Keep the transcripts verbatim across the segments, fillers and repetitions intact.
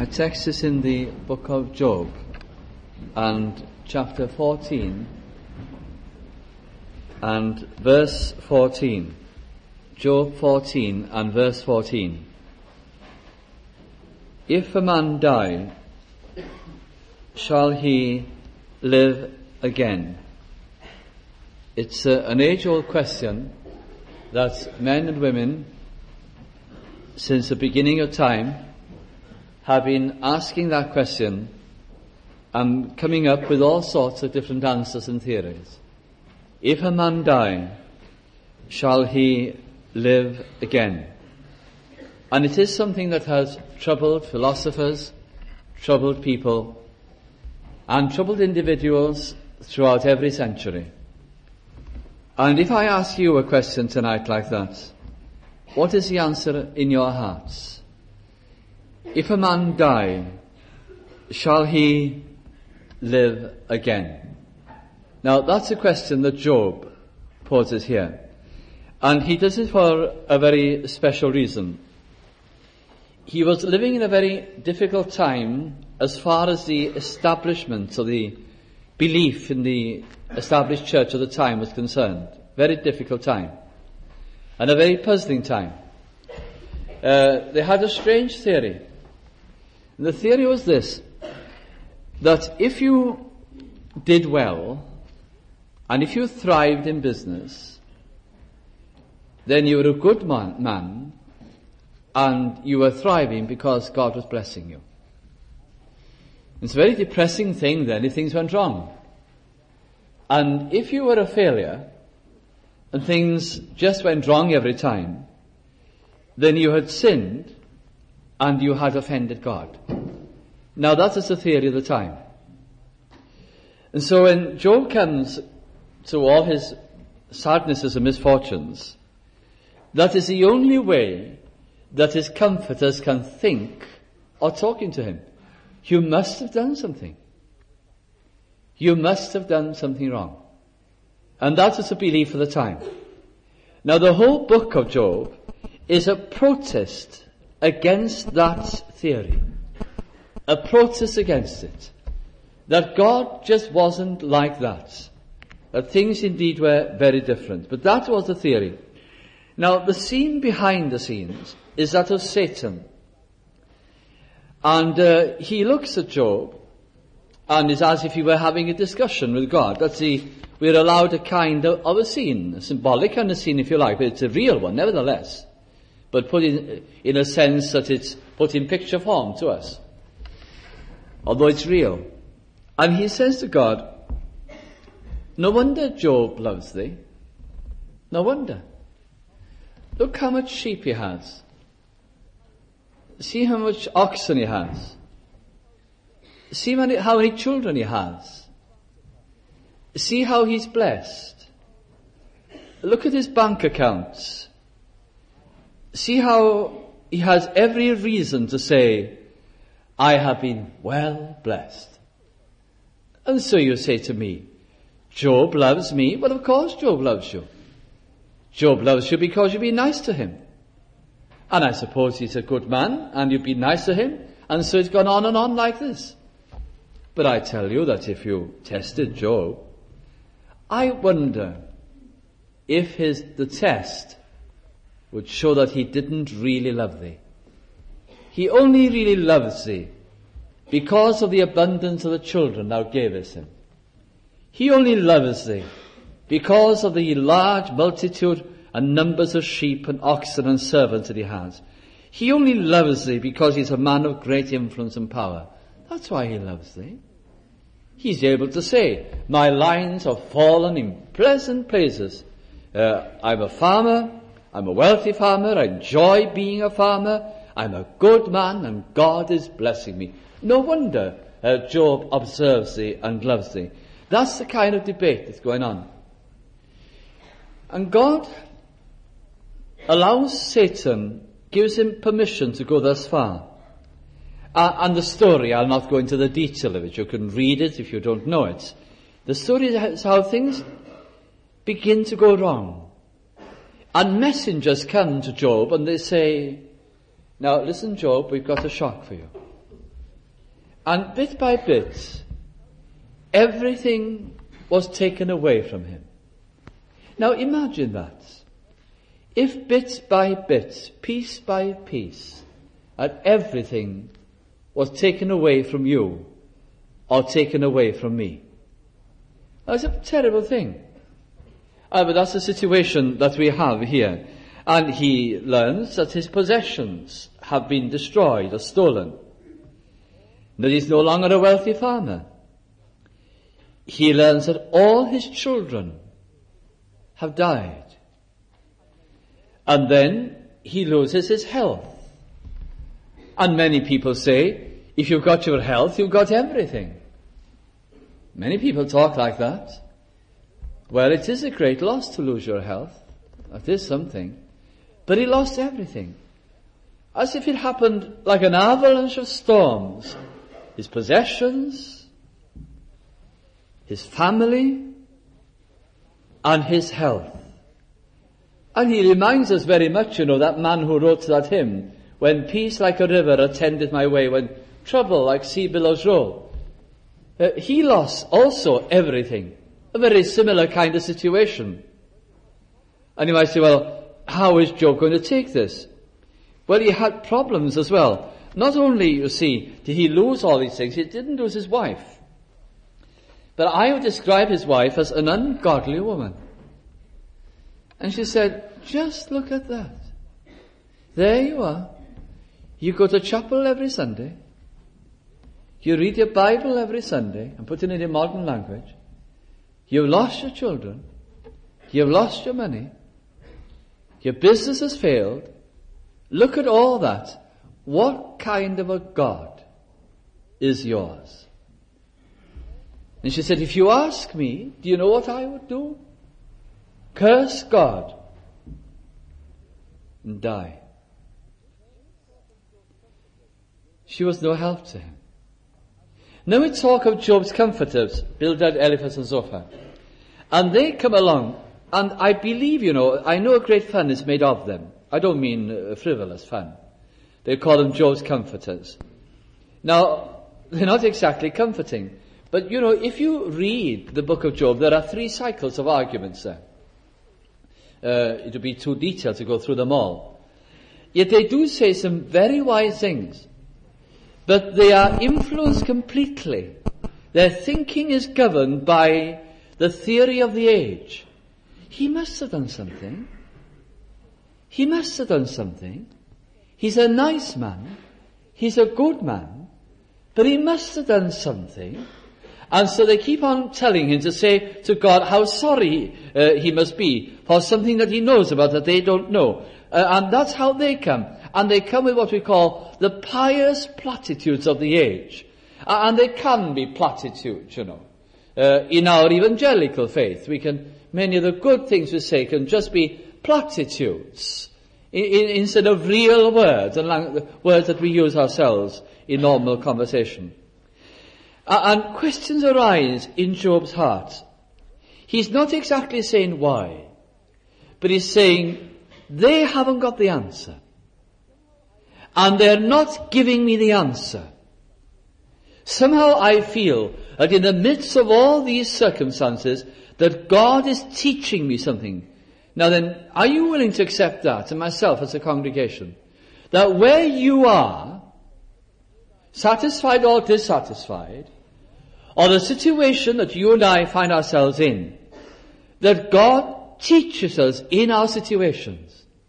My text is in the book of Job and chapter fourteen and verse fourteen. Job fourteen and verse fourteen. If a man die, shall he live again? It's uh, an age-old question that men and women, since the beginning of time, have been asking that question and coming up with all sorts of different answers and theories. If a man die, shall he live again? And it is something that has troubled philosophers, troubled people, and troubled individuals throughout every century. And if I ask you a question tonight like that, what is the answer in your hearts? If a man die, shall he live again? Now that's a question that Job poses here. And he does it for a very special reason. He was living in a very difficult time as far as the establishment or the belief in the established church of the time was concerned. Very difficult time. And a very puzzling time. Uh, they had a strange theory. And the theory was this, that if you did well, and if you thrived in business, then you were a good man, man and you were thriving because God was blessing you. It's a very depressing thing then if things went wrong. And if you were a failure, and things just went wrong every time, then you had sinned, and you had offended God. Now that is the theory of the time. And so when Job comes to all his sadnesses and misfortunes, that is the only way that his comforters can think or talking to him. You must have done something. You must have done something wrong. And that is the belief of the time. Now the whole book of Job is a protest against that theory. A protest against it. That God just wasn't like that. That things indeed were very different. But that was the theory. Now the scene behind the scenes is that of Satan. And uh, he looks at Job and it's as if he were having a discussion with God. That's the, we're allowed a kind of, of a scene, a symbolic kind of scene if you like, but it's a real one nevertheless. But put in, in a sense that it's put in picture form to us. Although it's real. And he says to God, no wonder Job loves thee. No wonder. Look how much sheep he has. See how much oxen he has. See how many, how many children he has. See how he's blessed. Look at his bank accounts. See how he has every reason to say, I have been well blessed. And so you say to me, Job loves me. Well, of course Job loves you. Job loves you because you've been nice to him. And I suppose he's a good man and you've been nice to him. And so it's gone on and on like this. But I tell you that if you tested Job, I wonder if his the test would show that he didn't really love thee. He only really loves thee because of the abundance of the children thou gavest him. He only loves thee because of the large multitude and numbers of sheep and oxen and servants that he has. He only loves thee because he's a man of great influence and power. That's why he loves thee. He's able to say, my lines have fallen in pleasant places. Uh, I'm a farmer. I'm a wealthy farmer. I enjoy being a farmer. I'm a good man and God is blessing me. No wonder uh, Job observes thee and loves thee. That's the kind of debate that's going on. And God allows Satan, gives him permission to go thus far. Uh, and the story, I'll not go into the detail of it. You can read it if you don't know it. The story is how things begin to go wrong. And messengers come to Job and they say, now listen, Job, we've got a shock for you. And bit by bit, everything was taken away from him. Now imagine that. If bit by bit, piece by piece, and everything was taken away from you, or taken away from me. That's a terrible thing. Uh, but that's the situation that we have here. And he learns that his possessions have been destroyed or stolen. That he's no longer a wealthy farmer. He learns that all his children have died. And then he loses his health. And many people say, if you've got your health, you've got everything. Many people talk like that. Well, it is a great loss to lose your health. That is something. But he lost everything. As if it happened like an avalanche of storms. His possessions, his family, and his health. And he reminds us very much, you know, that man who wrote that hymn, when peace like a river attended my way, when trouble like sea billows roll. Uh, he lost also everything. A very similar kind of situation. And you might say, well, how is Job going to take this? Well, he had problems as well. Not only, you see, did he lose all these things, he didn't lose his wife. But I would describe his wife as an ungodly woman. And she said, just look at that. There you are. You go to chapel every Sunday. You read your Bible every Sunday and put it in your modern language. You've lost your children. You've lost your money. Your business has failed. Look at all that. What kind of a God is yours? And she said, if you ask me, do you know what I would do? Curse God and die. She was no help to him. Now we talk of Job's comforters, Bildad, Eliphaz and Zophar. And they come along, and I believe, you know, I know a great fun is made of them. I don't mean uh, frivolous fun. They call them Job's comforters. Now, they're not exactly comforting. But, you know, if you read the book of Job, there are three cycles of arguments there. Uh, it would be too detailed to go through them all. Yet they do say some very wise things. But they are influenced completely. Their thinking is governed by the theory of the age. He must have done something. He must have done something. He's a nice man. He's a good man. But he must have done something. And so they keep on telling him to say to God how sorry uh, he must be for something that he knows about that they don't know. Uh, and that's how they come. And they come with what we call the pious platitudes of the age. Uh, and they can be platitudes, you know. Uh, in our evangelical faith, we can, many of the good things we say can just be platitudes in, in, instead of real words, and lang- words that we use ourselves in normal conversation. Uh, and questions arise in Job's heart. He's not exactly saying why, but he's saying, they haven't got the answer. And they're not giving me the answer. Somehow I feel that in the midst of all these circumstances, that God is teaching me something. Now then, are you willing to accept that, and myself as a congregation? That where you are, satisfied or dissatisfied, or the situation that you and I find ourselves in, that God teaches us in our situations.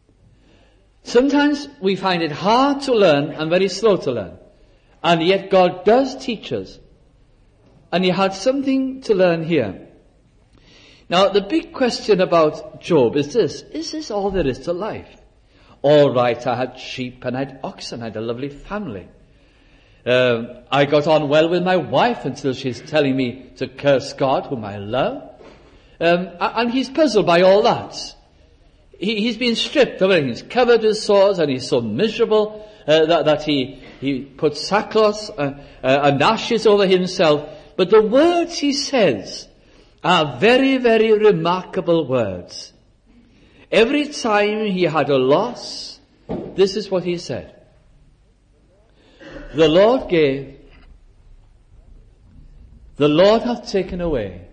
Sometimes we find it hard to learn and very slow to learn. And yet God does teach us. And he had something to learn here. Now the big question about Job is this. Is this all there is to life? All right, I had sheep and I had oxen, I had a lovely family. Um, I got on well with my wife until she's telling me to curse God, whom I love. Um, and he's puzzled by all that. He, he's been stripped of everything. He's covered with sores and he's so miserable uh, that, that he, he puts sackcloth uh, uh, and ashes over himself. But the words he says are very, very remarkable words. Every time he had a loss, this is what he said. The Lord gave the Lord hath taken away.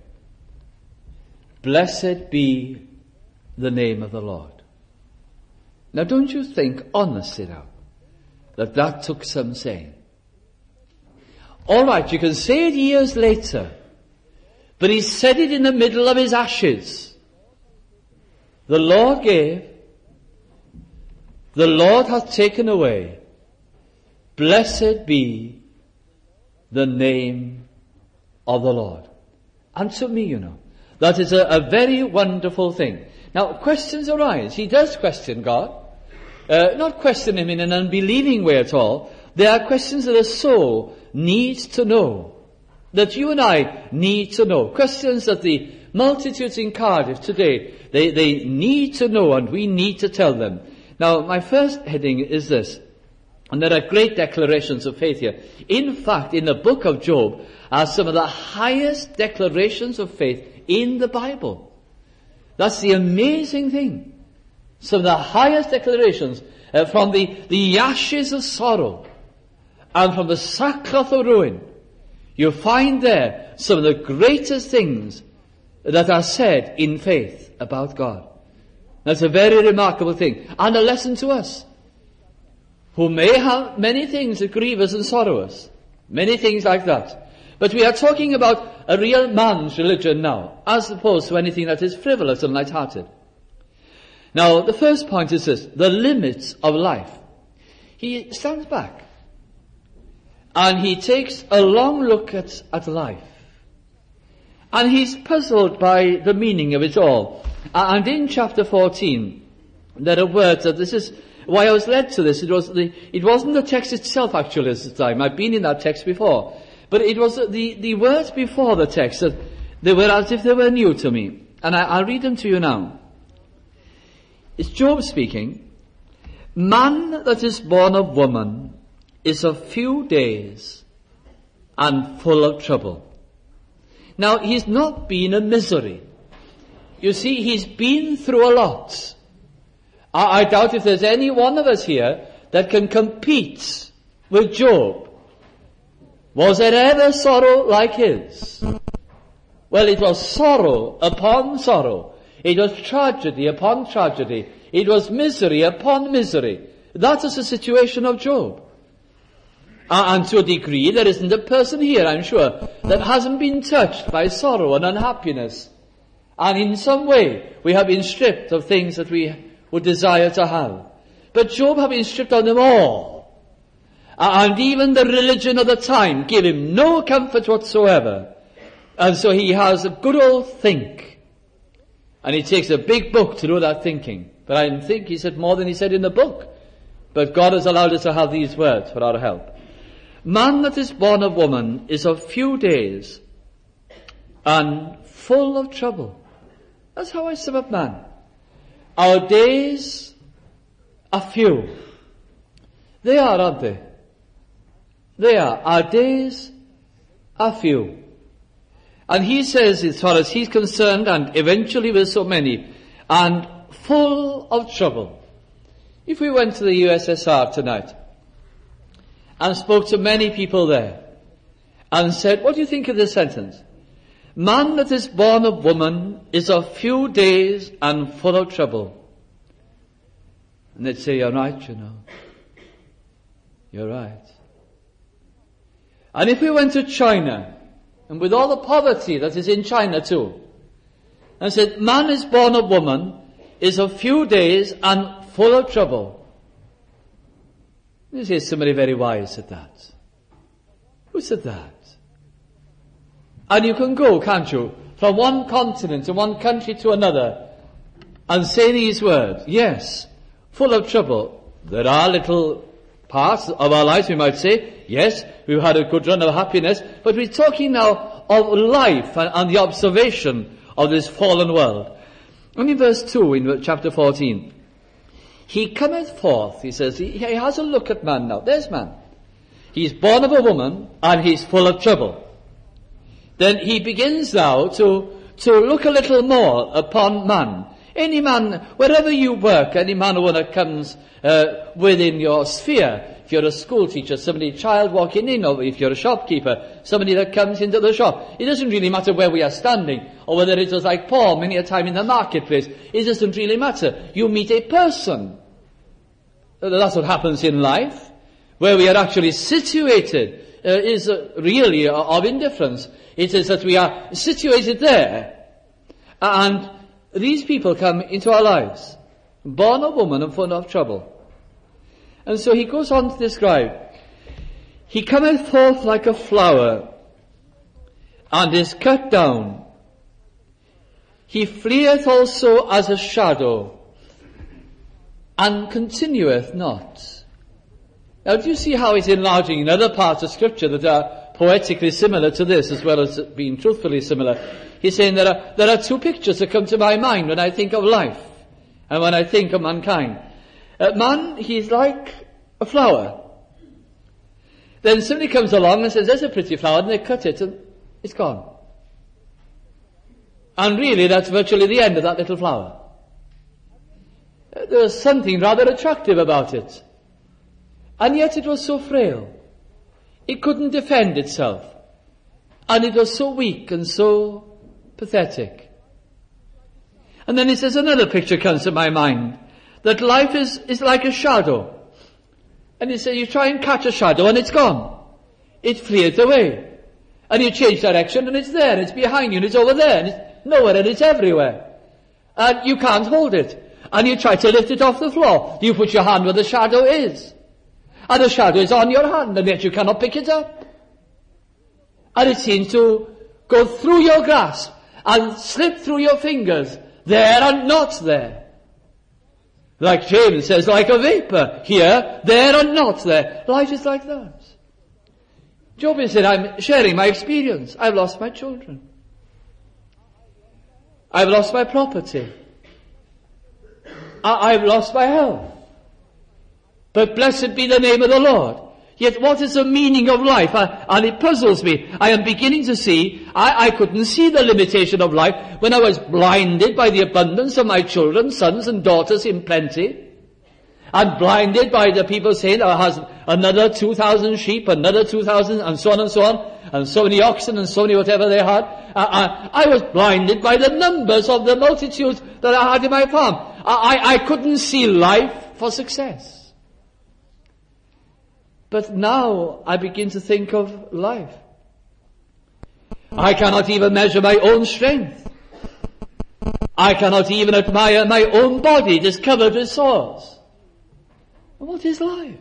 Blessed be the name of the Lord. Now don't you think, honestly now, that that took some saying? All right, you can say it years later, but he said it in the middle of his ashes. The Lord gave, the Lord hath taken away. Blessed be the name of the Lord. And to me, you know, that is a, a very wonderful thing. Now, questions arise. He does question God. Uh, not question him in an unbelieving way at all. There are questions that a soul needs to know. That you and I need to know. Questions that the multitudes in Cardiff today, they, they need to know, and we need to tell them. Now, my first heading is this. And there are great declarations of faith here. In fact, in the book of Job are some of the highest declarations of faith in the Bible. That's the amazing thing. Some of the highest declarations uh, from the, the ashes of sorrow and from the sackcloth of ruin. You find there some of the greatest things that are said in faith about God. That's a very remarkable thing. And a lesson to us, who may have many things that grieve us and sorrow us. Many things like that. But we are talking about a real man's religion now, as opposed to anything that is frivolous and light-hearted. Now, the first point is this, the limits of life. He stands back, and he takes a long look at, at life. And he's puzzled by the meaning of it all. And in chapter fourteen, there are words that this is why I was led to this. It was the, it wasn't the text itself actually at the time. I've been in that text before. But it was the, the words before the text that they were as if they were new to me. And I, I'll read them to you now. It's Job speaking. Man that is born of woman is of few days and full of trouble. Now, he's not been a misery. You see, he's been through a lot. I, I doubt if there's any one of us here that can compete with Job. Was there ever sorrow like his? Well, it was sorrow upon sorrow. It was tragedy upon tragedy. It was misery upon misery. That is the situation of Job. And to a degree, there isn't a person here, I'm sure, that hasn't been touched by sorrow and unhappiness. And in some way, we have been stripped of things that we would desire to have. But Job had been stripped of them all. And even the religion of the time gave him no comfort whatsoever. And so he has a good old think. And he takes a big book to do that thinking. But I think he said more than he said in the book. But God has allowed us to have these words for our help. Man that is born of woman is of few days and full of trouble. That's how I sum up man. Our days are few. They are, aren't they? They are. Our days are few. And he says, as far as he's concerned, and eventually with so many, and full of trouble. If we went to the U S S R tonight, and spoke to many people there, and said, what do you think of this sentence? Man that is born of woman is of few days and full of trouble. And they'd say, you're right, you know. You're right. And if we went to China, and with all the poverty that is in China too, and said, man is born of woman is of few days and full of trouble. You see, somebody very wise said that. Who said that? And you can go, can't you, from one continent and one country to another and say these words. Yes, full of trouble. There are little parts of our lives, we might say. Yes, we've had a good run of happiness. But we're talking now of life and, and the observation of this fallen world. And in verse two in chapter fourteen. He cometh forth, he says, he, he has a look at man now. There's man. He's born of a woman and he's full of trouble. Then he begins now to, to look a little more upon man. Any man, wherever you work, any man or woman that comes uh, within your sphere, if you're a school teacher, somebody, child walking in, or if you're a shopkeeper, somebody that comes into the shop. It doesn't really matter where we are standing, or whether it was like Paul many a time in the marketplace. It doesn't really matter. You meet a person. That's what happens in life. Where we are actually situated uh, is uh, really uh, of indifference. It is that we are situated there, and these people come into our lives, born of woman and full of trouble. And so he goes on to describe, he cometh forth like a flower, and is cut down. He fleeth also as a shadow, and continueth not. Now, do you see how he's enlarging in other parts of Scripture that are poetically similar to this, as well as being truthfully similar? He's saying there are, there are two pictures that come to my mind when I think of life, and when I think of mankind. Uh, man, he's like a flower. Then somebody comes along and says, there's a pretty flower, and they cut it, and it's gone. And really, that's virtually the end of that little flower. Uh, there was something rather attractive about it. And yet it was so frail. It couldn't defend itself. And it was so weak and so pathetic. And then he says, another picture comes to my mind, that life is, is like a shadow. And he says, you try and catch a shadow and it's gone. It fleeth away. And you change direction and it's there, and it's behind you, and it's over there, and it's nowhere, and it's everywhere. And you can't hold it. And you try to lift it off the floor. You put your hand where the shadow is. And the shadow is on your hand, and yet you cannot pick it up. And it seems to go through your grasp and slip through your fingers, there and not there. Like James says, like a vapor, here, there and not there. Life is like that. Job said, I'm sharing my experience. I've lost my children. I've lost my property. I- I've lost my health. But blessed be the name of the Lord. Yet what is the meaning of life? I, and it puzzles me. I am beginning to see, I, I couldn't see the limitation of life when I was blinded by the abundance of my children, sons and daughters in plenty. And blinded by the people saying, I has another two thousand sheep, another two thousand, and so on and so on, and so many oxen, and so many whatever they had. Uh, I, I was blinded by the numbers of the multitudes that I had in my farm. I, I, I couldn't see life for success. But now I begin to think of life. I cannot even measure my own strength. I cannot even admire my own body, it is covered with sores. What is life?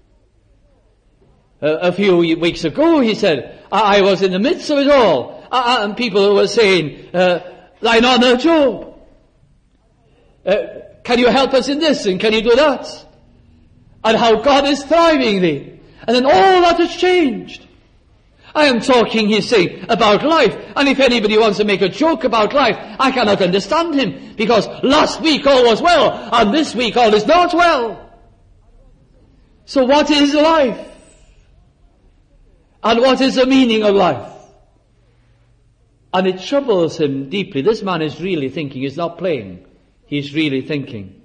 Uh, a few weeks ago, he said, I, I was in the midst of it all, uh, and people were saying, uh, thine honour, Job. Uh, can you help us in this, and can you do that? And how God is thriving thee. And then all that has changed. I am talking, he's saying, about life. And if anybody wants to make a joke about life, I cannot understand him. Because last week all was well, and this week all is not well. So what is life? And what is the meaning of life? And it troubles him deeply. This man is really thinking, he's not playing. He's really thinking.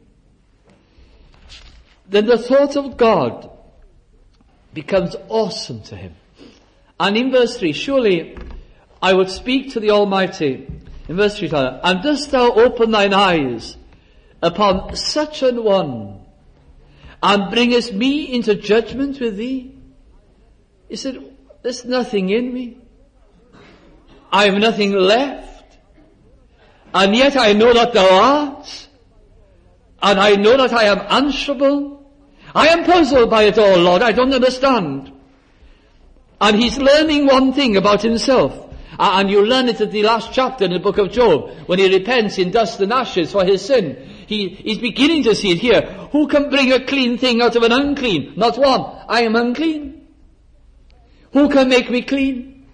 Then the thought of God becomes awesome to him. And in verse three, surely I would speak to the Almighty. In verse three, and dost thou open thine eyes upon such an one, and bringest me into judgment with thee? He said, there's nothing in me. I have nothing left. And yet I know that thou art. And I know that I am answerable. I am puzzled by it all, Lord. I don't understand. And he's learning one thing about himself. And you learn it at the last chapter in the book of Job, when he repents in dust and ashes for his sin. He, he's beginning to see it here. Who can bring a clean thing out of an unclean? Not one. I am unclean. Who can make me clean?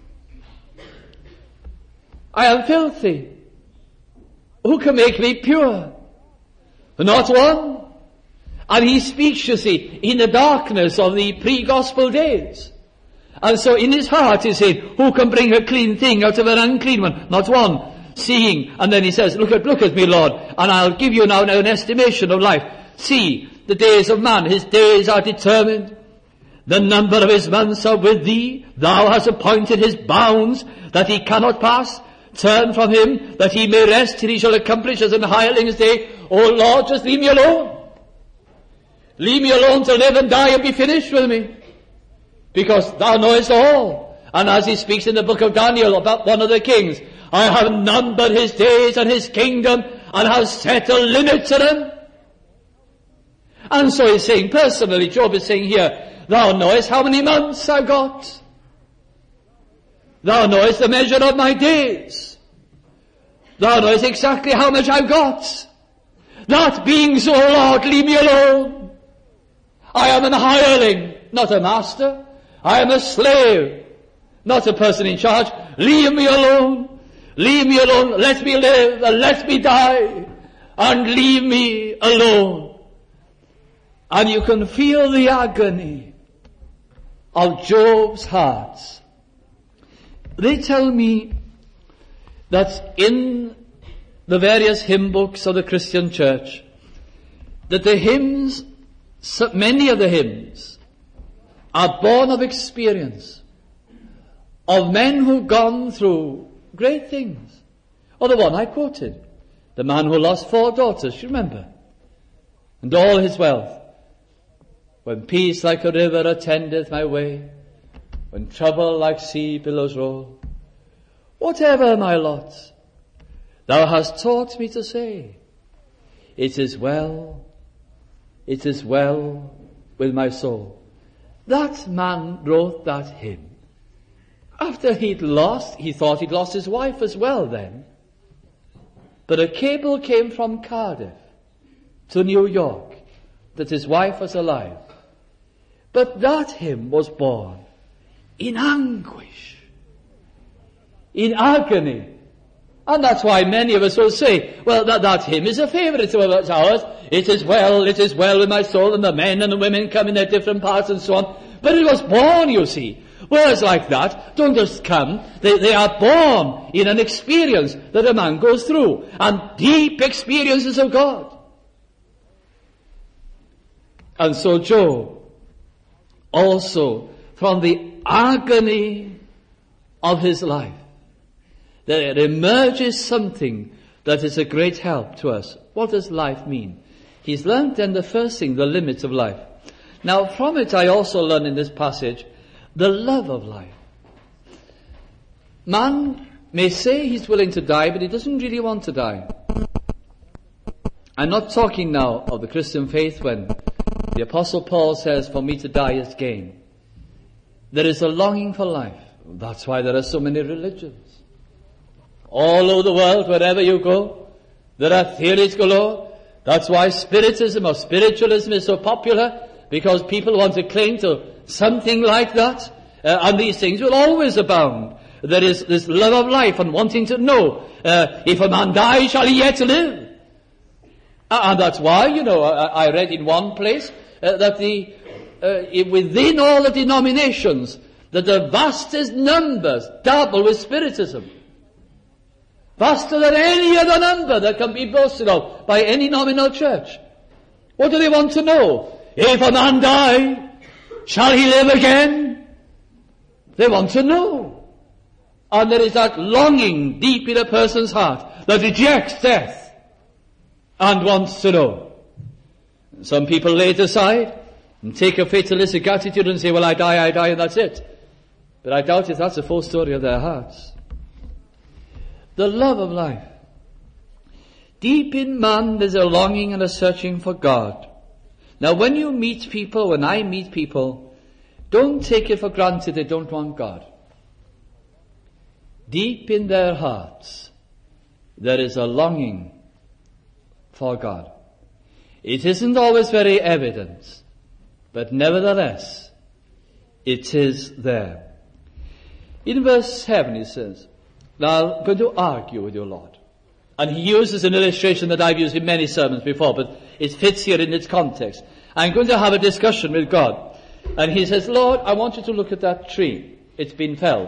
I am filthy. Who can make me pure? Not one. And he speaks, you see, in the darkness of the pre-gospel days. And so in his heart he said, who can bring a clean thing out of an unclean one? Not one. Seeing, and then he says, look at, look at me, Lord, and I'll give you now an estimation of life. See, the days of man, his days are determined, The number of his months are with thee. Thou hast appointed his bounds that he cannot pass. Turn from him that he may rest till he shall accomplish as an hireling's day. O Lord, just leave me alone. Leave me alone to live and die and be finished with me. Because thou knowest all. And as he speaks in the book of Daniel about one of the kings, I have numbered his days and his kingdom and have set a limit to them. And so he's saying personally, Job is saying here, thou knowest how many months I've got. Thou knowest the measure of my days. Thou knowest exactly how much I've got. That being so, Lord, leave me alone. I am an hireling, not a master. I am a slave, not a person in charge. Leave me alone. Leave me alone. Let me live and let me die. And leave me alone. And you can feel the agony of Job's heart. They tell me that in the various hymn books of the Christian church, that the hymns, many of the hymns, are born of experience of men who've gone through great things. Or the one I quoted, the man who lost four daughters, you remember, and all his wealth. When peace like a river attendeth my way, when trouble like sea billows roll, whatever my lot, thou hast taught me to say, it is well, it is well with my soul. That man wrote that hymn after he'd lost, he thought he'd lost his wife as well then. But a cable came from Cardiff to New York that his wife was alive. But that hymn was born in anguish, in agony. And that's why many of us will say, well, that, that hymn is a favourite of ours. It is well, it is well with my soul, and the men and the women come in their different parts and so on. But it was born, you see. Words like that don't just come. They, they are born in an experience that a man goes through. And deep experiences of God. And so Job, also from the agony of his life, there emerges something that is a great help to us. What does life mean? He's learned then the first thing, the limits of life. Now from it I also learn in this passage the love of life. Man may say he's willing to die, but he doesn't really want to die. I'm not talking now of the Christian faith when the Apostle Paul says, for me to die is gain. There is a longing for life. That's why there are so many religions. All over the world, wherever you go, there are theories galore. That's why Spiritism or spiritualism is so popular, because people want to cling to something like that, uh, and these things will always abound. There is this love of life and wanting to know, uh, if a man die, shall he yet live? Uh, and that's why, you know, I, I read in one place uh, that the uh, within all the denominations, that the vastest numbers dabble with Spiritism. Vaster than any other number that can be boasted of by any nominal church. What do they want to know? If a man die, shall he live again? They want to know. And there is that longing deep in a person's heart that rejects death and wants to know. Some people lay it aside and take a fatalistic attitude and say, well, I die, I die, and that's it. But I doubt if that's the full story of their hearts. The love of life. Deep in man there's a longing and a searching for God. Now when you meet people, when I meet people, don't take it for granted they don't want God. Deep in their hearts there is a longing for God. It isn't always very evident, but nevertheless it is there. In verse seven he says, now I'm going to argue with you, Lord. And he uses an illustration that I've used in many sermons before, but it fits here in its context. I'm going to have a discussion with God. And he says, Lord, I want you to look at that tree. It's been felled.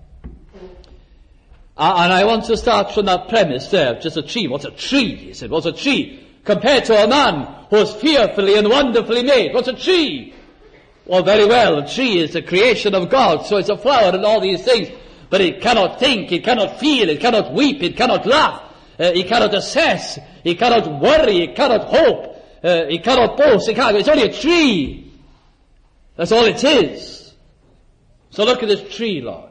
Uh, and I want to start from that premise there. Just a tree. What's a tree? He said, what's a tree? Compared to a man who was fearfully and wonderfully made. What's a tree? Well, very well, a tree is the creation of God, so it's a flower and all these things. But it cannot think, it cannot feel, it cannot weep, it cannot laugh, uh, it cannot assess, it cannot worry, it cannot hope, uh, it cannot boast, it cannot, it's only a tree. That's all it is. So look at this tree, Lord.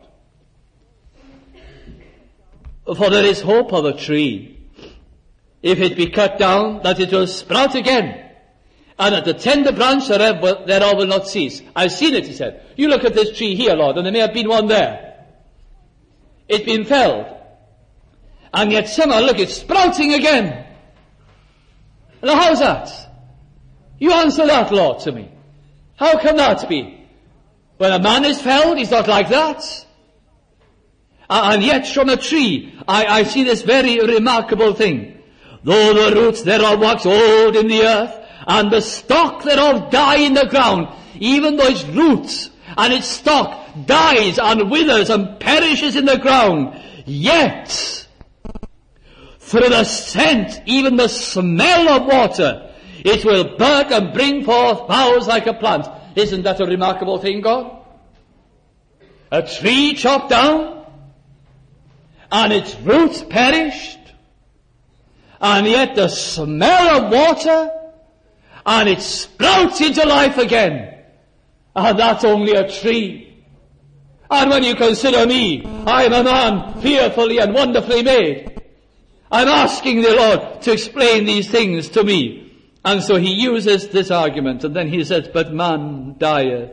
For there is hope of a tree. If it be cut down, that it will sprout again. And that the tender branch thereof, thereof will not cease. I've seen it, he said. You look at this tree here, Lord, and there may have been one there. It's been felled. And yet somehow, look, it's sprouting again. Now how's that? You answer that, Lord, to me. How can that be? When a man is felled, he's not like that. And yet from a tree, I, I see this very remarkable thing. Though the roots thereof wax old in the earth, and the stalk thereof die in the ground, even though its roots and its stalk dies and withers and perishes in the ground, yet through the scent, even the smell of water, it will bud and bring forth boughs like a plant. Isn't that a remarkable thing, God? A tree chopped down, and its roots perished, and yet the smell of water, and it sprouts into life again. And that's only a tree. And when you consider me, I am a man fearfully and wonderfully made. I'm asking the Lord to explain these things to me. And so he uses this argument, and then he says, but man dieth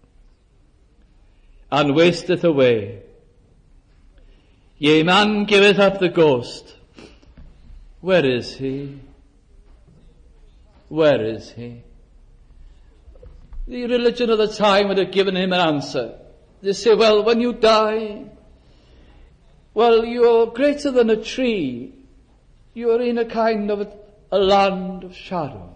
and wasteth away. Yea, man giveth up the ghost. Where is he? Where is he? The religion of the time would have given him an answer. They say, well, when you die, well, you're greater than a tree. You're in a kind of a, a land of shadow.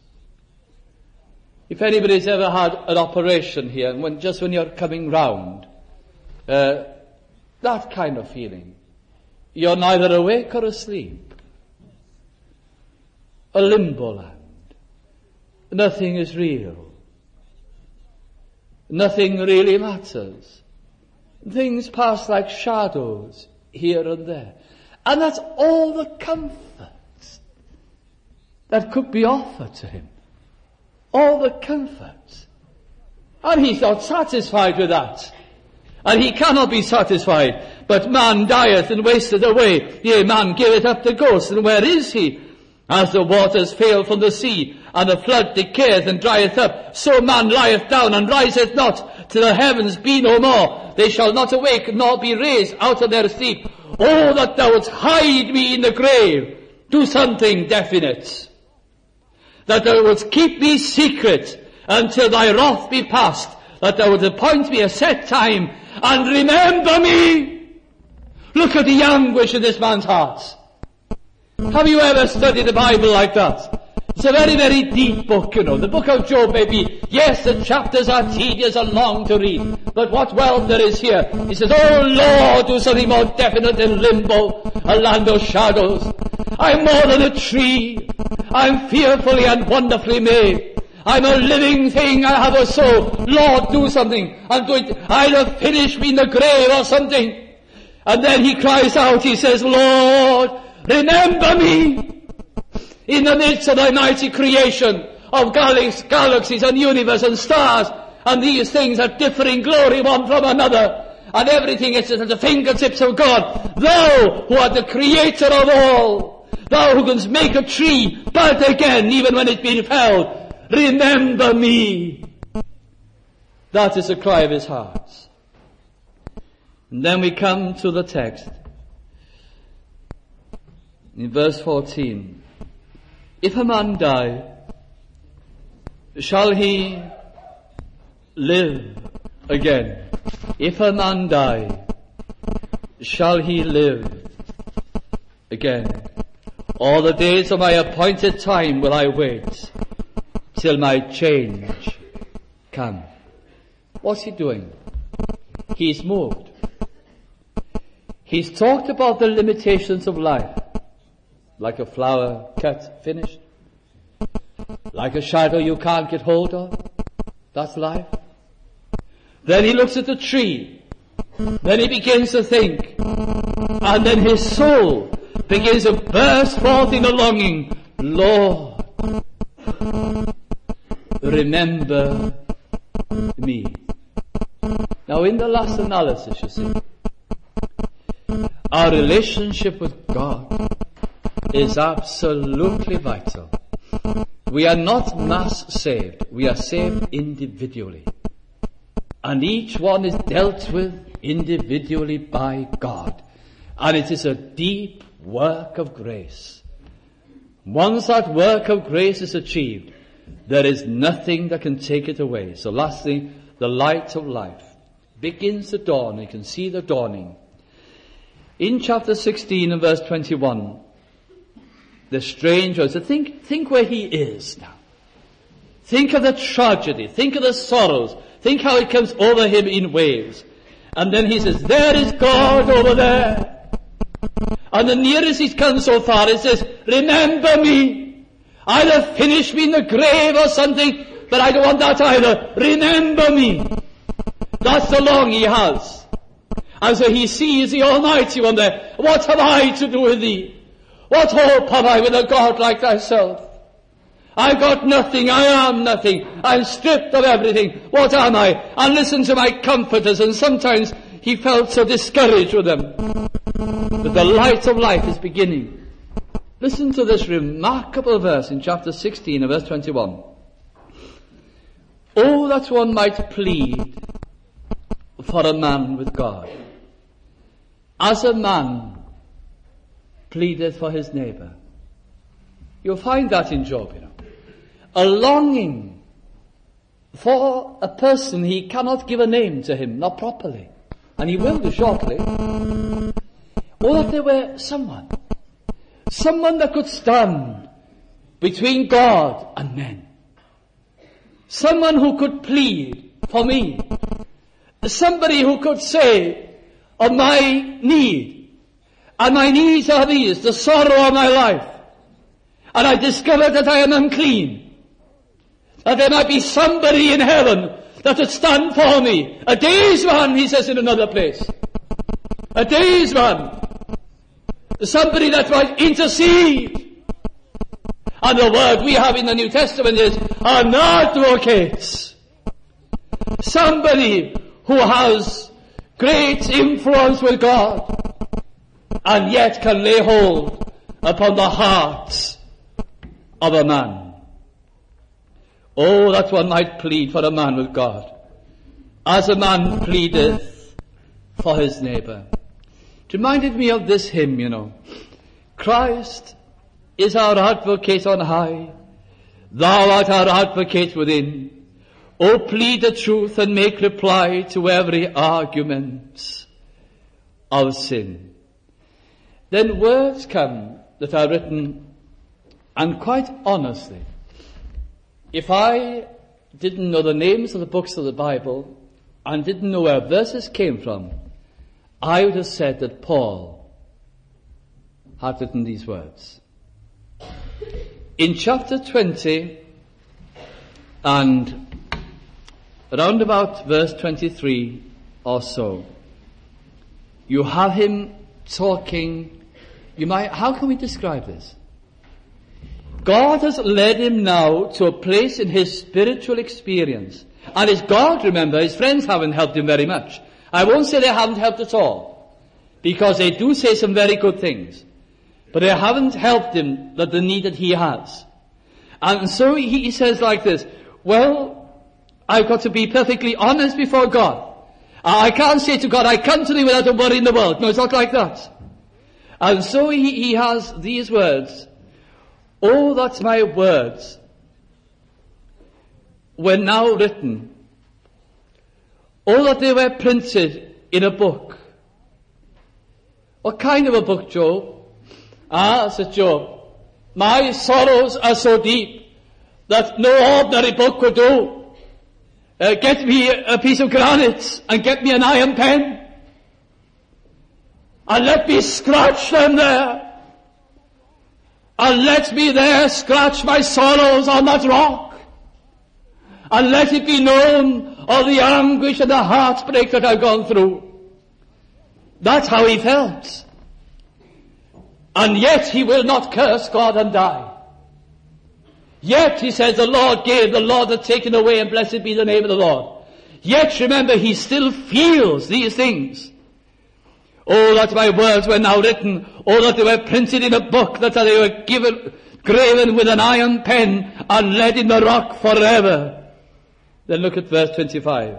If anybody's ever had an operation here, and when, just when you're coming round, uh, that kind of feeling, you're neither awake or asleep. A limbo land. Nothing is real. Nothing really matters. Things pass like shadows here and there. And that's all the comforts that could be offered to him. All the comforts. And he's not satisfied with that. And he cannot be satisfied. But man dieth and wasteth away. Yea, man giveth up the ghost. And where is he? As the waters fail from the sea, and the flood decayeth and drieth up, so man lieth down and riseth not, till the heavens be no more. They shall not awake, nor be raised out of their sleep. Oh, that thou wouldst hide me in the grave. Do something definite. That thou wouldst keep me secret until thy wrath be past. That thou wouldst appoint me a set time, and remember me. Look at the anguish in this man's heart. Have you ever studied the Bible like that? It's a very, very deep book, you know. The book of Job may be, yes, the chapters are tedious and long to read, but what wealth there is here. He says, oh Lord, do something more definite in limbo, a land of shadows. I'm more than a tree. I'm fearfully and wonderfully made. I'm a living thing. I have a soul. Lord, do something. I'm going to, either finish me in the grave or something. And then he cries out, he says, Lord, remember me in the midst of thy mighty creation of galaxies, galaxies and universe and stars, and these things are differing glory one from another, and everything is at the fingertips of God. Thou who art the creator of all, thou who canst make a tree bud again even when it's been felled, remember me. That is the cry of his heart. And then we come to the text. In verse fourteen, if a man die, shall he live again? If a man die, shall he live again? All the days of my appointed time will I wait, till my change come. What's he doing? He's moved. He's talked about the limitations of life. Like a flower cut, finished. Like a shadow you can't get hold of. That's life. Then he looks at the tree. Then he begins to think. And then his soul begins to burst forth in a longing. Lord, remember me. Now in the last analysis, you see, our relationship with God is absolutely vital. We are not mass saved. We are saved individually. And each one is dealt with individually by God. And it is a deep work of grace. Once that work of grace is achieved, there is nothing that can take it away. So lastly, the light of life begins to dawn. You can see the dawning. In chapter sixteen and verse twenty-one, the strange words. So think, think where he is now. Think of the tragedy. Think of the sorrows. Think how it comes over him in waves. And then he says, there is God over there. And the nearest he's come so far, he says, remember me. Either finish me in the grave or something, but I don't want that either. Remember me. That's the long he has. And so he sees the Almighty one there. What have I to do with thee? What hope have I with a God like thyself? I've got nothing, I am nothing, I'm stripped of everything, what am I? And listen to my comforters, and sometimes he felt so discouraged with them. But the light of life is beginning. Listen to this remarkable verse in chapter sixteen and verse twenty-one. Oh, that one might plead for a man with God, as a man pleadeth for his neighbor. You'll find that in Job, you know. A longing for a person he cannot give a name to him, not properly. And he will do shortly. Or that there were someone. Someone that could stand between God and men. Someone who could plead for me. Somebody who could say of my need. And my needs are these, the sorrow of my life. And I discovered that I am unclean. That there might be somebody in heaven that would stand for me. A day's man, he says in another place. A day's man. Somebody that might intercede. And the word we have in the New Testament is an advocate. Somebody who has great influence with God and yet can lay hold upon the heart of a man. Oh, that one might plead for a man with God, as a man pleadeth for his neighbor. It reminded me of this hymn, you know. Christ is our advocate on high. Thou art our advocate within. Oh, plead the truth and make reply to every argument of sin. Then words come that are written, and quite honestly, if I didn't know the names of the books of the Bible and didn't know where verses came from, I would have said that Paul had written these words. In chapter twenty and around about verse twenty-three or so, you have him talking. You might, how can we describe this? God has led him now to a place in his spiritual experience. And it's God, remember, his friends haven't helped him very much. I won't say they haven't helped at all, because they do say some very good things. But they haven't helped him that the need that he has. And so he, he says like this, well, I've got to be perfectly honest before God. I can't say to God, I come to thee without a worry in the world. No, it's not like that. And so he, he has these words. Oh, that my words were now written. Oh, that they were printed in a book. What kind of a book, Job? Ah, said Job, my sorrows are so deep that no ordinary book would do. Uh, get me a piece of granite and get me an iron pen and let me scratch them there. And let me there scratch my sorrows on that rock. and let it be known of the anguish and the heartbreak that I've gone through. That's how he felt. And yet he will not curse God and die. Yet, he says, the Lord gave, the Lord hath taken away, and blessed be the name of the Lord. Yet, remember, he still feels these things. Oh, that my words were now written. Oh, that they were printed in a book, that they were given, graven with an iron pen, and lead in the rock forever. Then look at verse twenty-five.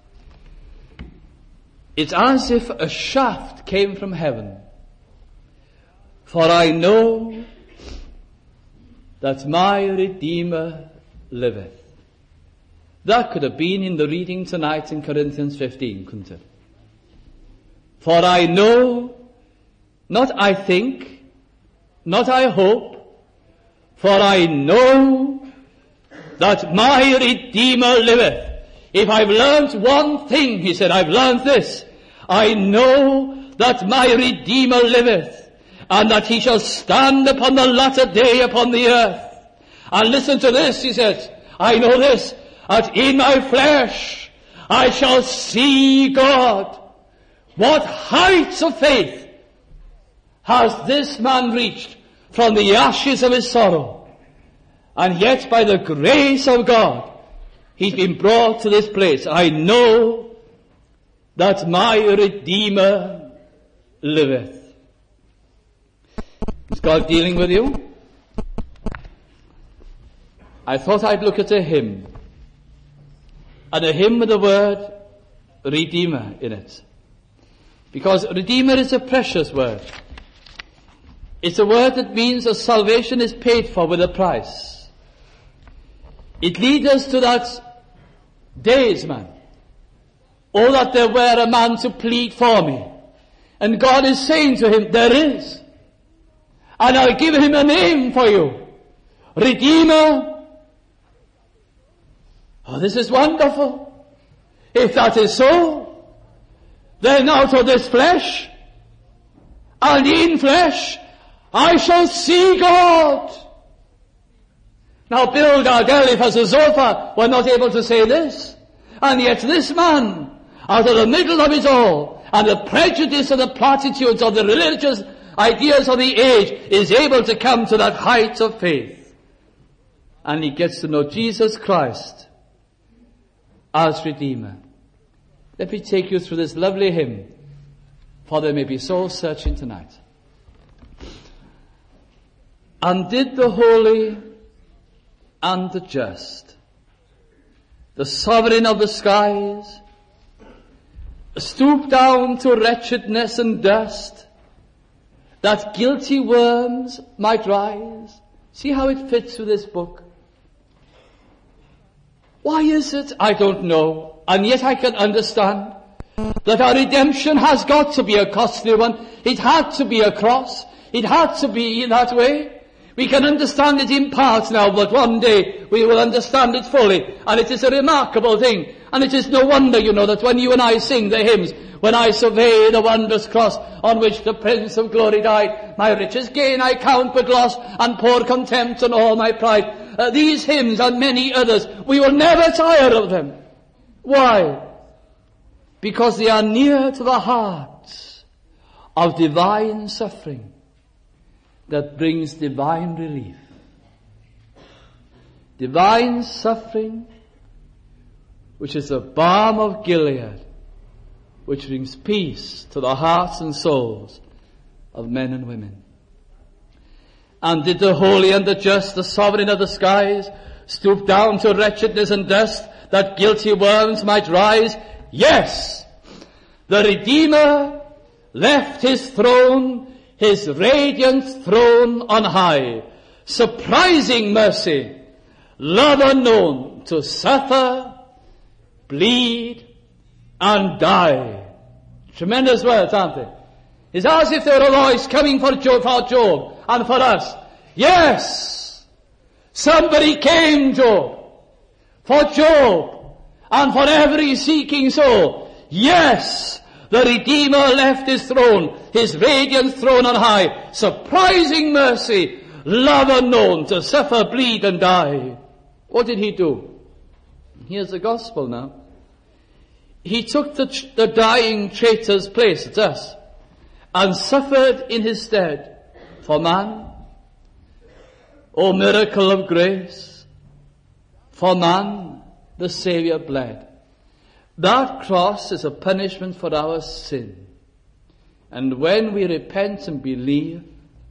It's as if a shaft came from heaven. For I know that my Redeemer liveth. That could have been in the reading tonight in Corinthians fifteen, couldn't it? For I know, not I think, not I hope, for I know that my Redeemer liveth. If I've learned one thing, he said, I've learned this. I know that my Redeemer liveth, and that he shall stand upon the latter day upon the earth. And listen to this, he says, I know this, that in my flesh I shall see God. What heights of faith has this man reached from the ashes of his sorrow? And yet by the grace of God, he's been brought to this place. I know that my Redeemer liveth. Is God dealing with you? I thought I'd look at a hymn. And a hymn with the word Redeemer in it. Because Redeemer is a precious word. It's a word that means that salvation is paid for with a price. It leads us to that daysman. Oh, that there were a man to plead for me. And God is saying to him, there is. And I'll give him a name for you. Redeemer. Oh, this is wonderful. If that is so, then out of this flesh, and in flesh, I shall see God. Now Bildad, Eliphaz, and Zophar were not able to say this. And yet this man, out of the middle of it all, and the prejudice and the platitudes of the religious ideas of the age, is able to come to that height of faith. And he gets to know Jesus Christ as Redeemer. Let me take you through this lovely hymn, for there may be souls searching tonight. And did the holy and the just, the sovereign of the skies, stoop down to wretchedness and dust, that guilty worms might rise? See how it fits with this book? Why is it? I don't know. And yet I can understand that our redemption has got to be a costly one. It had to be a cross. It had to be in that way. We can understand it in parts now, but one day we will understand it fully. And it is a remarkable thing. And it is no wonder, you know, that when you and I sing the hymns, when I survey the wondrous cross on which the Prince of Glory died, my riches gain I count but loss, and pour contempt on all my pride. Uh, these hymns and many others, we will never tire of them. Why? Because they are near to the heart of divine suffering that brings divine relief. Divine suffering, which is the balm of Gilead, which brings peace to the hearts and souls of men and women. And did the holy and the just, the sovereign of the skies, stoop down to wretchedness and dust, that guilty worms might rise? Yes! The Redeemer left his throne, his radiant throne on high. Surprising mercy, love unknown, to suffer, bleed, and die. Tremendous words, aren't they? It's as if there were a voice coming for Job, for Job and for us. Yes! Somebody came, Job, for Job and for every seeking soul. Yes! The Redeemer left his throne, his radiant throne on high. Surprising mercy, love unknown, to suffer, bleed, and die. What did he do? Here's the gospel now. He took the, the dying traitor's place, it's us, and suffered in his stead for man. O miracle of grace, for man the Saviour bled. That cross is a punishment for our sin. And when we repent and believe,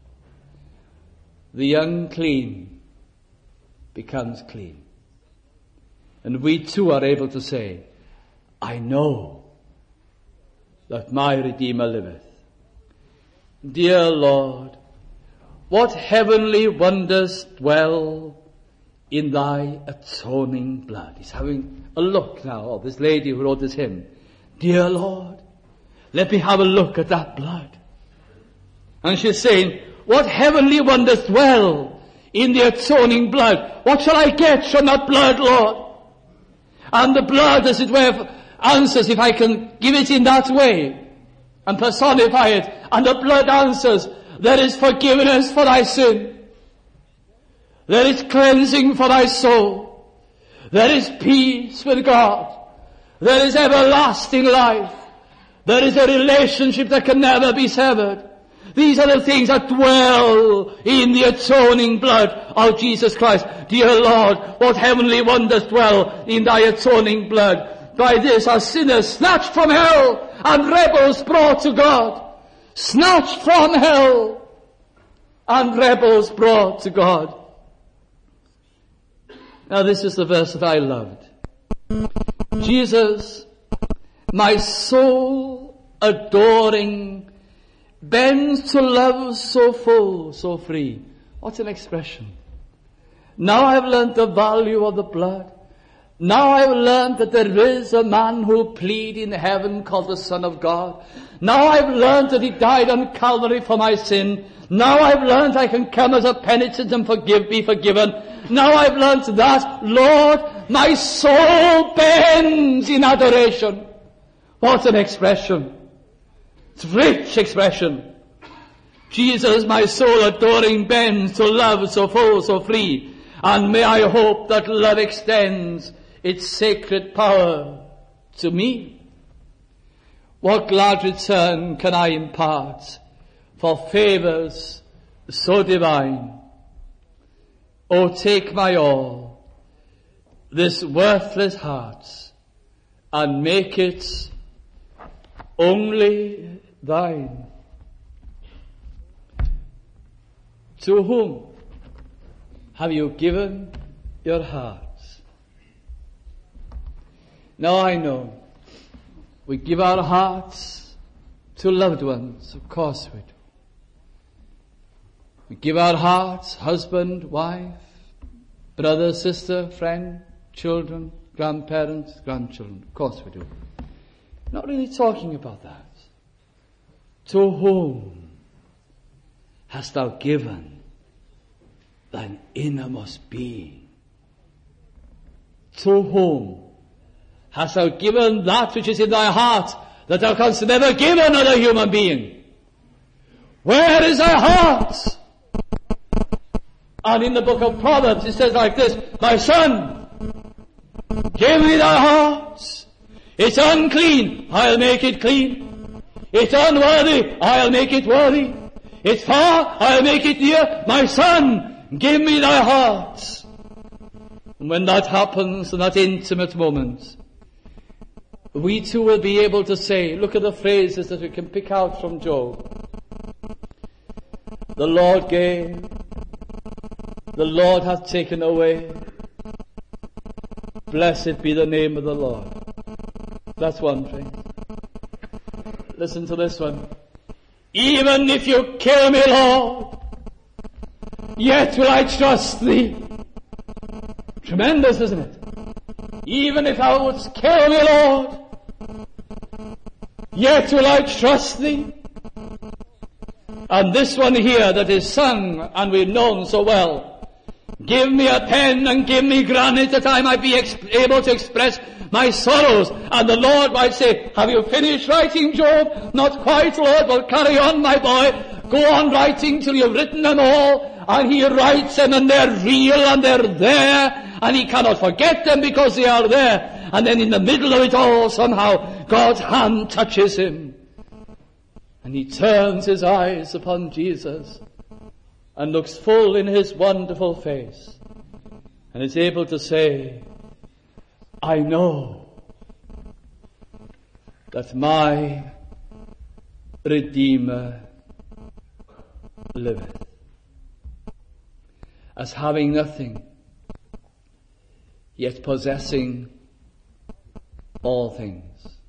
the unclean becomes clean. And we too are able to say, I know that my Redeemer liveth. Dear Lord, what heavenly wonders dwell in thy atoning blood. He's having a look now of this lady who wrote this hymn. Dear Lord, let me have a look at that blood. And she's saying, what heavenly wonders dwell in the atoning blood. What shall I get from that blood, Lord? And the blood, as it were, answers, if I can give it in that way and personify it. And the blood answers, there is forgiveness for thy sin. There is cleansing for thy soul. There is peace with God. There is everlasting life. There is a relationship that can never be severed. These are the things that dwell in the atoning blood of Jesus Christ. Dear Lord, what heavenly wonders dwell in thy atoning blood. By this are sinners snatched from hell and rebels brought to God. Snatched from hell and rebels brought to God. Now this is the verse that I loved. Jesus, my soul adoring, bends to love so full, so free. What an expression. Now I've learned the value of the blood. Now I've learned that there is a man who will plead in heaven called the Son of God. Now I've learned that he died on Calvary for my sin. Now I've learned I can come as a penitent and forgive, be forgiven. Now I've learned that, Lord, my soul bends in adoration. What an expression. It's rich expression. Jesus, my soul adoring, bends to love so full, so free. And may I hope that love extends its sacred power to me. What glad return can I impart for favors so divine? Oh, take my all, this worthless heart, and make it only thine. To whom have you given your hearts? Now I know we give our hearts to loved ones, of course we do. We give our hearts, husband, wife, brother, sister, friend, children, grandparents, grandchildren. Of course we do. Not really talking about that. To whom hast thou given thine innermost being? To whom hast thou given that which is in thy heart that thou canst never give another human being? Where is thy heart? And in the book of Proverbs it says like this, my son, give me thy heart. It's unclean, I'll make it clean. It's unworthy, I'll make it worthy. It's far, I'll make it near. My son, give me thy heart. And when that happens in that intimate moment, we too will be able to say, look at the phrases that we can pick out from Job. The Lord gave, the Lord hath taken away. Blessed be the name of the Lord. That's one thing. Listen to this one. Even if you kill me, Lord, yet will I trust thee. Tremendous, isn't it? Even if thou wouldst kill me, Lord, yet will I trust thee. And this one here that is sung and we've known so well. Give me a pen and give me granite that I might be exp- able to express my sorrows. And the Lord might say, have you finished writing, Job? Not quite, Lord, but carry on, my boy. Go on writing till you've written them all. And he writes them and they're real and they're there. and he cannot forget them because they are there. And then in the middle of it all, somehow, God's hand touches him. And he turns his eyes upon Jesus and looks full in his wonderful face and is able to say, I know that my Redeemer liveth. As having nothing, yet possessing all things.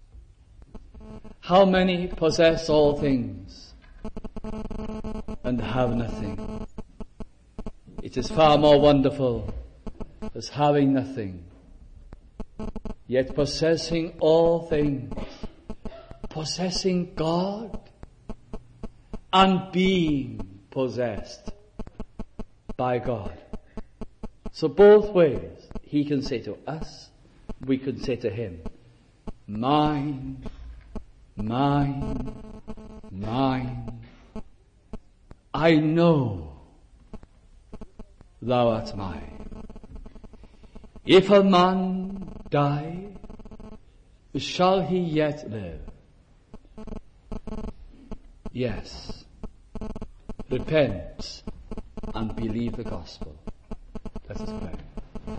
How many possess all things and have nothing? It is far more wonderful as having nothing, yet possessing all things, possessing God and being possessed by God. So both ways, he can say to us, we can say to him, mine, mine, mine, I know thou art mine. If a man die, shall he yet live? Yes. Repent and believe the gospel. Let us pray.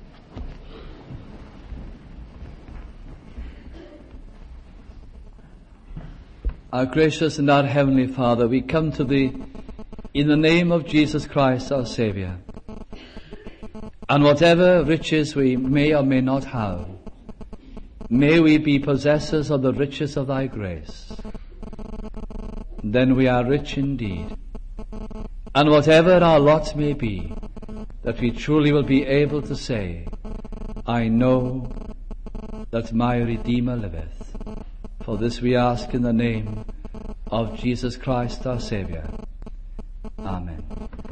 Our gracious and our heavenly Father, we come to thee in the name of Jesus Christ our Saviour. And whatever riches we may or may not have, may we be possessors of the riches of thy grace. Then we are rich indeed. And whatever our lot may be, that we truly will be able to say, I know that my Redeemer liveth. For this we ask in the name of Jesus Christ our Saviour. Amen.